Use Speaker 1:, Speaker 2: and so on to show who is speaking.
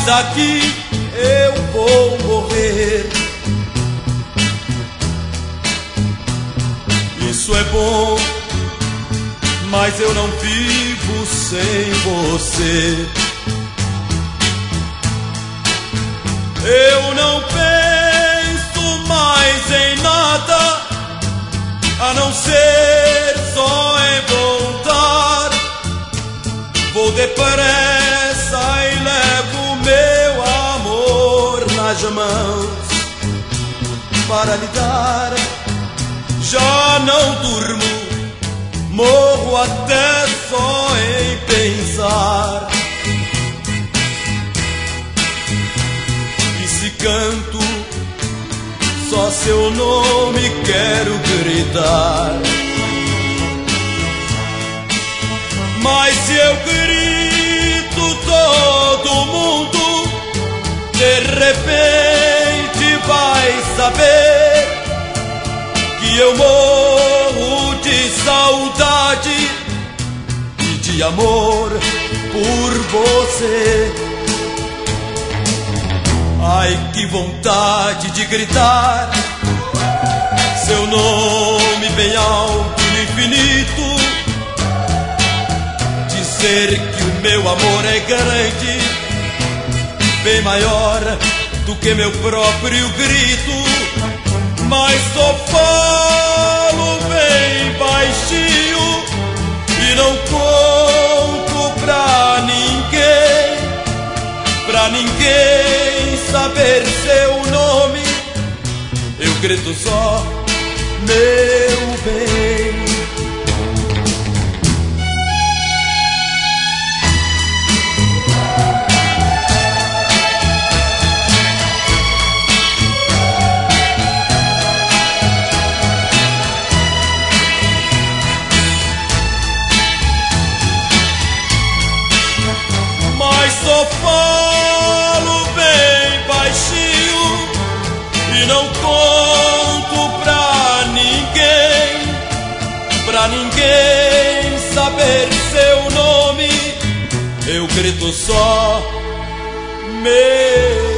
Speaker 1: daqui eu vou morrer. Isso é bom, mas eu não vivo sem você. Eu não penso mais em nada, a não ser só em voltar. Vou depressa e levo meu amor nas mãos para lhe dar. Já não durmo, morro até só em pensar. E se canto, só seu nome quero gritar. Mas se eu grito, todo mundo de repente vai saber que eu morro de saudade e de amor por você. Ai, que vontade de gritar seu nome bem alto no infinito, dizer que o meu amor é grande, bem maior do que meu próprio grito. Mas só falo bem baixinho e não conto pra ninguém saber seu nome. Eu grito só, meu bem. Só falo bem baixinho e não conto pra ninguém saber seu nome. Eu grito só, meu